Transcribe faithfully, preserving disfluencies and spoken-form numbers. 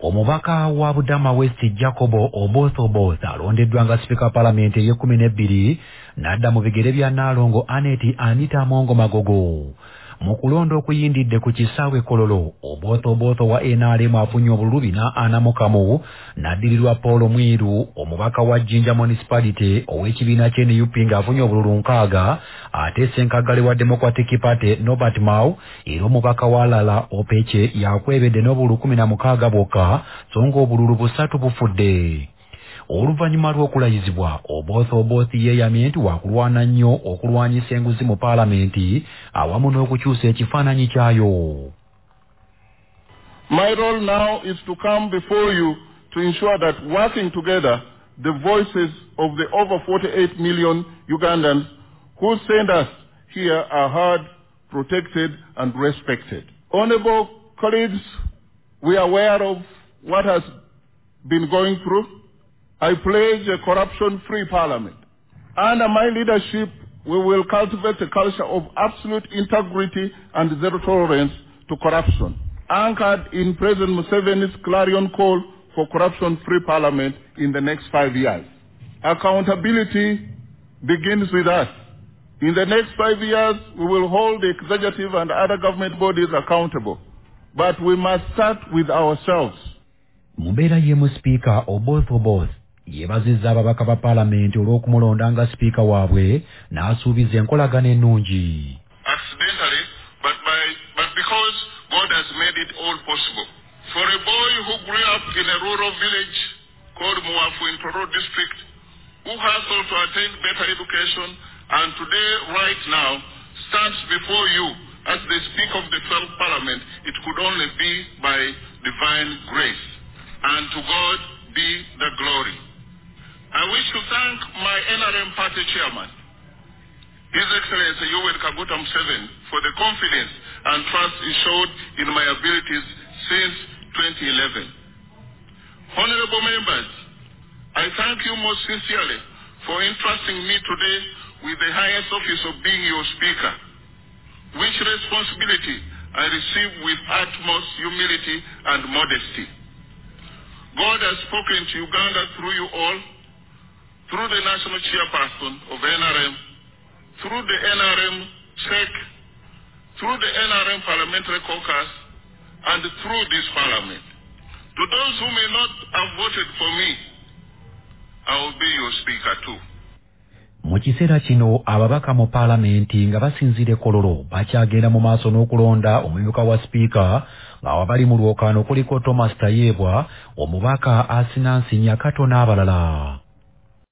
Omubaka wa Budama West Jacobo Oboth Oboth alondeddwa nga Speaker Parliament ey'ekkumi n'ebbiri n'adda mu bigere bya Naalongo Aneti Anita Mongo Magogo. Mu kulonda okuyindidde ku kisaawe Kololo, Oboth Oboth wa N R M afunye obululu bina ana mu kamu n'addirirwa Paul Mwiru, omubaka wa Jinja Municipality ow'ekibiina ky'N U P ng'afunye obululu nkaaga, ate Ssenkagale wa Democratic Party Norbert Mao era omubaka wa Lala Opeche yakwebedde n'obululu kumi na mukaaga bwokka so ng'obululu busatu bufudde. Oluvannyuma lw'okulayizibwa, Oboth Oboth yeeyamye nti waakulwana nnyo okulwanyisa enguzi mu Paalamenti awamu n'okukyusa ekifaananyi kyayo. My role now is to come before you to ensure that working together, the voices of the over forty-eight million Ugandans who send us here are heard, protected, and respected. Honorable colleagues, we are aware of what has been going through. I pledge a corruption-free parliament. Under my leadership, we will cultivate a culture of absolute integrity and zero tolerance to corruption, anchored in President Museveni's clarion call for corruption-free parliament in the next five years. Accountability begins with us. In the next five years, we will hold the executive and other government bodies accountable. But we must start with ourselves. Mumbeera yemu Speaker Oboth Oboth yeebazizza ababaka ba Paalamenti olw'okumulonda nga Speaker waabwe n'asuubiza enkolagana ennungi. Accidentally, but, by, but because God has made it all possible. For a boy who grew up in a rural village called Muwafu in Tororo district, who hustled to attain better education, and today, right now, stands before you as the Speaker of the twelfth Parliament, it could only be by divine grace. And to God be the glory. I wish to thank my N R M party chairman, His Excellency Yoweri Kaguta Museveni, for the confidence and trust he showed in my abilities since twenty eleven. Honorable members, I thank you most sincerely for entrusting me today with the highest office of being your Speaker, which responsibility I receive with utmost humility and modesty. God has spoken to Uganda through you all, through the national chairperson of N R M, through the N R M S E C, through the N R M Parliamentary Caucus, and through this Parliament. To those who may not have voted for me, I will be your Speaker too. Mu kiseera kino ababaka mu Paalamenti nga basinzire Kololo bakyagenda mu maaso n'okulonda omumyuka wa Speaker nga wabali mu lwokaano kuliko Thomas Tayebwa, omubaka Asinansi Nyakato n'abalala.